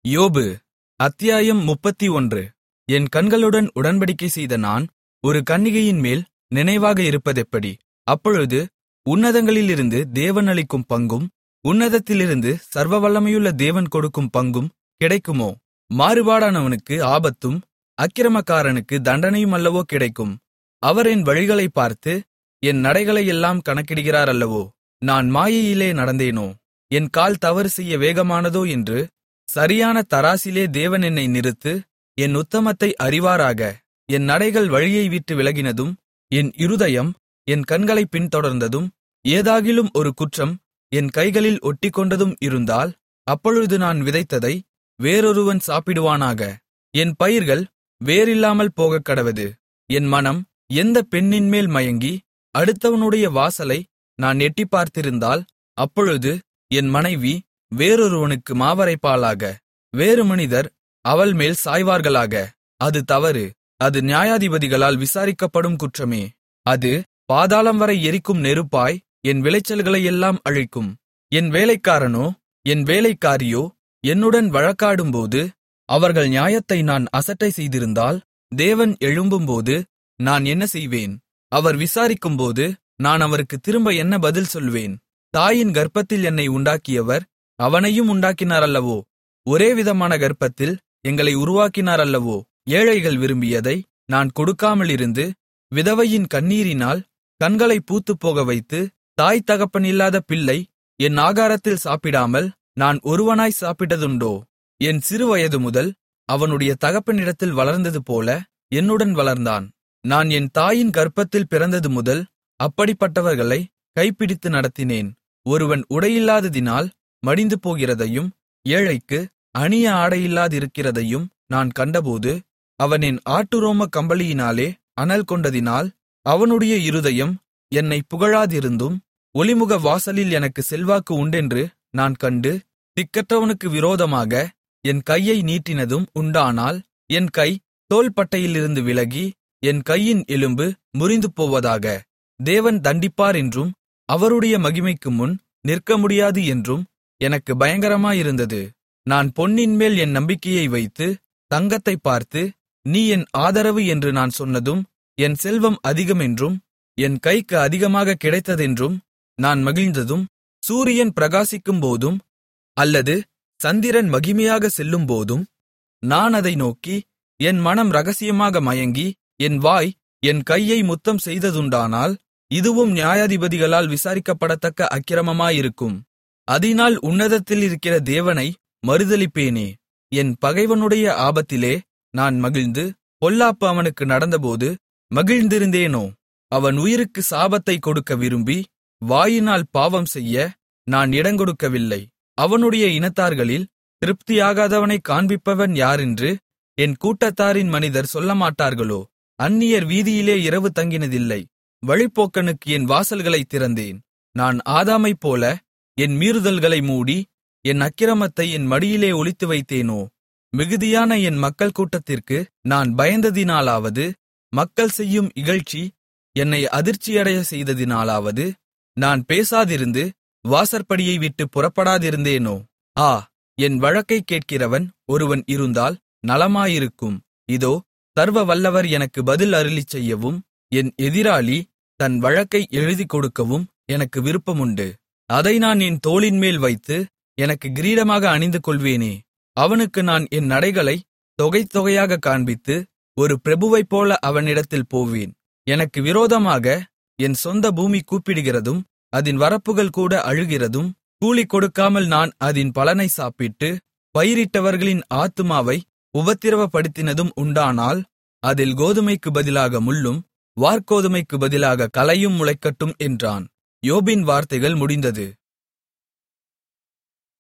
யோபு அத்தியாயம் 31. என் கண்களுடன் உடன்படிக்கை செய்த நான் ஒரு கன்னிகையின்மேல் நினைவாக இருப்பதெப்படி? அப்பொழுது உன்னதங்களிலிருந்து தேவன் அளிக்கும் பங்கும் உன்னதத்திலிருந்து சர்வவல்லமையுள்ள தேவன் கொடுக்கும் பங்கும் கிடைக்குமோ? மாறுபாடானவனுக்கு ஆபத்தும் அக்கிரமக்காரனுக்கு தண்டனையும் அல்லவோ கிடைக்கும். அவர் என் வழிகளைப் பார்த்து என் நடைகளையெல்லாம் கணக்கிடுகிறார் அல்லவோ? நான் மாயையிலே நடந்தேனோ? என் கால் தவறு செய்ய வேகமானதோ என்று சரியான தராசிலே தேவன் என்னை நிறுத்து. என் உத்தமத்தை அறிவாராக. என் நடைகள் வழியை விட்டு விலகினதும் என் இருதயம் என் கண்களைப் பின்தொடர்ந்ததும் ஏதாகிலும் ஒரு குற்றம் என் கைகளில் ஒட்டிக்கொண்டதும் இருந்தால், அப்பொழுது நான் விதைத்ததை வேறொருவன் சாப்பிடுவானாக. என் பயிர்கள் வேரில்லாமல் போகக்கடவது. என் மனம் எந்த பெண்ணின்மேல் மயங்கி அடுத்தவனுடைய வாசலை நான் எட்டிப் பார்த்திருந்தால், அப்பொழுது என் மனைவி வேறொருவனுக்கு மாவரைப்பாளாக. வேறு மனிதர் அவள் மேல் சாய்வார்களாக. அது தவறு. அது நியாயாதிபதிகளால் விசாரிக்கப்படும் குற்றமே. அது பாதாளம் வரை எரிக்கும் நெருப்பாய் என் விளைச்சல்களையெல்லாம் அழிக்கும். என் வேலைக்காரனோ என் வேலைக்காரியோ என்னுடன் வழக்காடும்போது, அவர்கள் நியாயத்தை நான் அசட்டை செய்திருந்தால், தேவன் எழும்பும்போது நான் என்ன செய்வேன்? அவர் விசாரிக்கும்போது நான் அவருக்கு திரும்ப என்ன பதில் சொல்வேன்? தாயின் கர்ப்பத்தில் என்னை உண்டாக்கியவர் அவனையும் உண்டாக்கினாரல்லவோ? ஒரே விதமான கர்ப்பத்தில் எங்களை உருவாக்கினாரல்லவோ? ஏழைகள் விரும்பியதை நான் கொடுக்காமலிருந்து, விதவையின் கண்ணீரினால் கண்களை பூத்துப்போக வைத்து, தாய் தகப்பன் இல்லாத பிள்ளை என் ஆகாரத்தில் சாப்பிடாமல் நான் ஒருவனாய் சாப்பிட்டதுண்டோ? என் சிறுவயது முதல் அவனுடைய தகப்பனிடத்தில் வளர்ந்தது போல என்னுடன் வளர்ந்தான். நான் என் தாயின் கர்ப்பத்தில் பிறந்தது முதல் அப்படிப்பட்டவர்களை கைப்பிடித்து நடத்தினேன். ஒருவன் உடையில்லாததினால் மடிந்து போகிறதையும் ஏழைக்கு அணிய ஆடையில்லாதிருக்கிறதையும் நான் கண்டபோது, அவன் என் ஆட்டுரோம கம்பளியினாலே அனல் கொண்டதினால் அவனுடைய இருதயம் என்னை புகழாதிருந்தும், ஒலிமுக வாசலில் எனக்கு செல்வாக்கு உண்டென்று நான் கண்டு, திக்கற்றவனுக்கு விரோதமாக என் கையை நீட்டினதும் உண்டானால், என் கை தோள்பட்டையிலிருந்து விலகி என் கையின் எலும்பு முறிந்து போவதாக. தேவன் தண்டிப்பார் என்றும் அவருடைய மகிமைக்கு முன் நிற்க முடியாது என்றும் எனக்கு பயங்கரமாயிருந்தது. நான் பொன்னின்மேல் என் நம்பிக்கையை வைத்து தங்கத்தைப் பார்த்து, நீ என் ஆதரவு என்று நான் சொன்னதும், என் செல்வம் அதிகமென்றும் என் கைக்கு அதிகமாக கிடைத்ததென்றும் நான் மகிழ்ந்ததும், சூரியன் பிரகாசிக்கும்போதும் அல்லது சந்திரன் மகிமையாக செல்லும்போதும் நான் அதை நோக்கி என் மனம் இரகசியமாக மயங்கி, என் வாய் என் கையை முத்தம் செய்ததுண்டானால், இதுவும் நியாயாதிபதிகளால் விசாரிக்கப்படத்தக்க அக்கிரமமாயிருக்கும். அதினால் உன்னதத்திலிருக்கிற தேவனை மறுதலிப்பேனே. என் பகைவனுடைய ஆபத்திலே நான் மகிழ்ந்து, பொல்லாப்பு அவனுக்கு நடந்தபோது மகிழ்ந்திருந்தேனோ? அவன் உயிருக்கு சாபத்தை கொடுக்க விரும்பி, வாயினால் பாவம் செய்ய நான் இடங்கொடுக்கவில்லை. அவனுடைய இனத்தார்களில் திருப்தியாகாதவனைக் காண்பிப்பவன் யாரென்று என் கூட்டத்தாரின் மனிதர் சொல்லமாட்டார்களோ? அந்நியர் வீதியிலே இரவு தங்கினதில்லை. வழிப்போக்கனுக்கு என் வாசல்களைத் திறந்தேன். நான் ஆதாமைப்போல என் மீறுதல்களை மூடி, என் அக்கிரமத்தை என் மடியிலே ஒளித்து வைத்தேனோ? மிகுதியான என் மக்கள் கூட்டத்திற்கு நான் பயந்ததினாலாவது, மக்கள் செய்யும் இகழ்ச்சி என்னை அதிர்ச்சியடைய செய்ததினாலாவது, நான் பேசாதிருந்து வாசற்படியை விட்டு புறப்படாதிருந்தேனோ? ஆ, என் வழக்கைக் கேட்கிறவன் ஒருவன் இருந்தால் நலமாயிருக்கும். இதோ, சர்வ வல்லவர் எனக்கு பதில் அருளிச் செய்யவும், என் எதிராளி தன் வழக்கை எழுதிக் கொடுக்கவும் எனக்கு விருப்பமுண்டு. அதை நான் என் தோளின்மேல் வைத்து எனக்கு கிரீடமாக அணிந்து கொள்வேனே. அவனுக்கு நான் என் நடைகளை தொகை தொகையாக காண்பித்து, ஒரு பிரபுவைப்போல அவனிடத்தில் போவேன். எனக்கு விரோதமாக என் சொந்த பூமி கூப்பிடுகிறதும் அதின் வரப்புகள் கூட அழுகிறதும், கூலி கொடுக்காமல் நான் அதின் பலனை சாப்பிட்டு, பயிரிட்டவர்களின் ஆத்துமாவை உபத்திரவப்படுத்தினதும் உண்டானால், அதில் கோதுமைக்கு பதிலாக முள்ளும் வாற்கோதுமைக்கு பதிலாக களையும் முளைக்கட்டும் என்றான். யோபின் வார்த்தைகள் முடிந்தது.